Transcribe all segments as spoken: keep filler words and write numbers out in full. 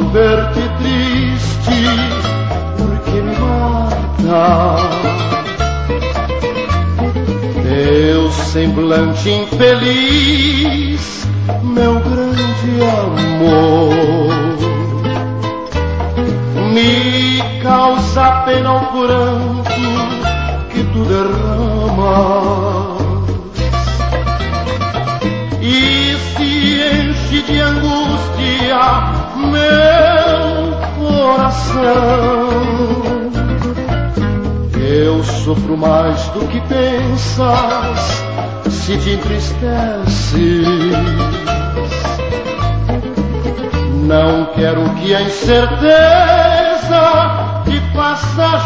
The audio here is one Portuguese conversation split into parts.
ver-te triste, porque me mata teu semblante infeliz, meu grande amor. Me causa pena o pranto que tu derramas e se enche de angústia meu coração. Eu sofro mais do que pensas se te entristeces. Não quero que a incerteza te faça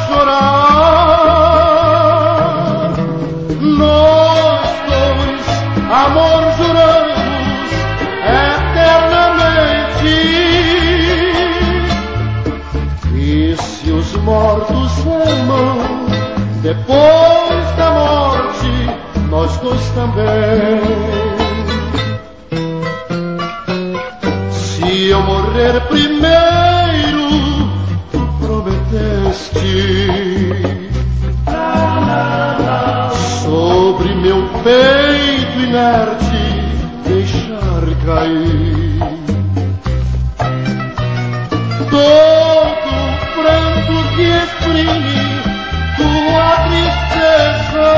chorar. Nós dois, amor, juramos eternamente. E se os mortos amam, depois da morte, nós dois também. Se eu morrer primeiro, tu prometeste sobre meu peito inerte deixar cair todo o pranto que exprime tua tristeza,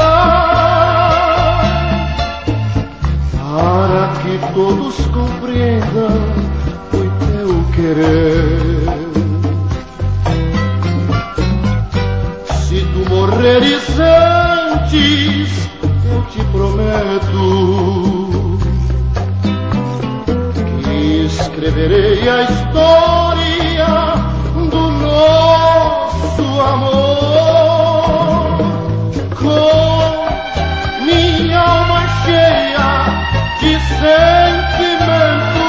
para que todos compreendam o teu querer. Se tu morreres antes, eu te prometo que escreverei a história do nosso amor com minha alma cheia de sentimento.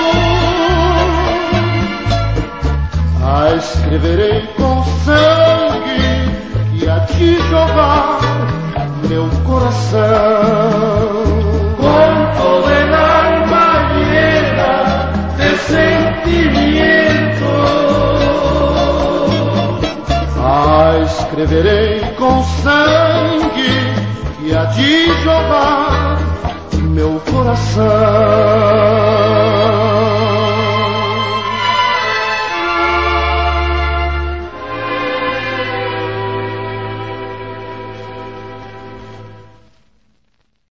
A escreverei com sangue que a te jogar meu coração. Con todo el alma llena de sentimiento. A escreverei com sangue que a te jogar meu coração.